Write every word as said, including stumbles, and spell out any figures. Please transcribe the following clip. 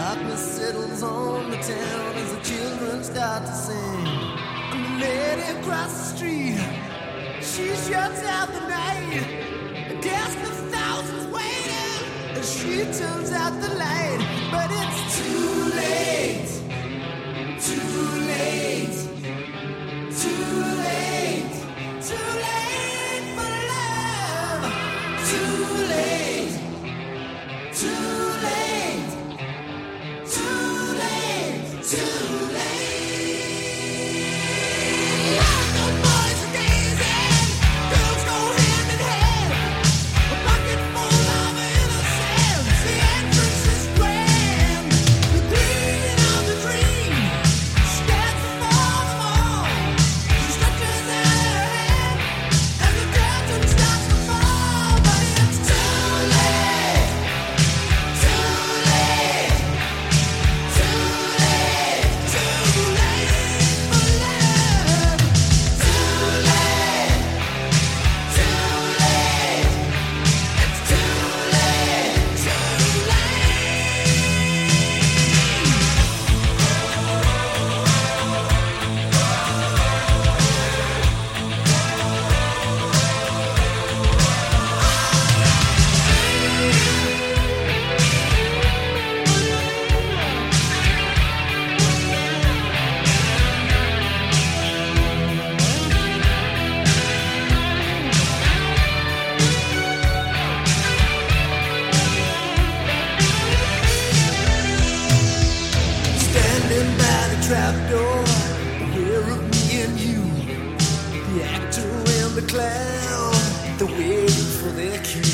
Darkness settles on the town as the children start to sing. And the lady across the street, she shuts out the night. Against the thousands waiting as she turns out the light. But it's too late, too late, too late, too late for love. Too late, too late, too late, too late. The boys are gazing, girls go hand in hand. A bucket full of innocence, the entrance is grand. The green of the dream stands before them all. She stretches out her hand as the curtain starts to fall. But it's too late, too late, too late, too late for love. Too late, too late, it's too late, too Standing by the trapdoor, aware of me and you, the actor and the clown, they're waiting for their cue.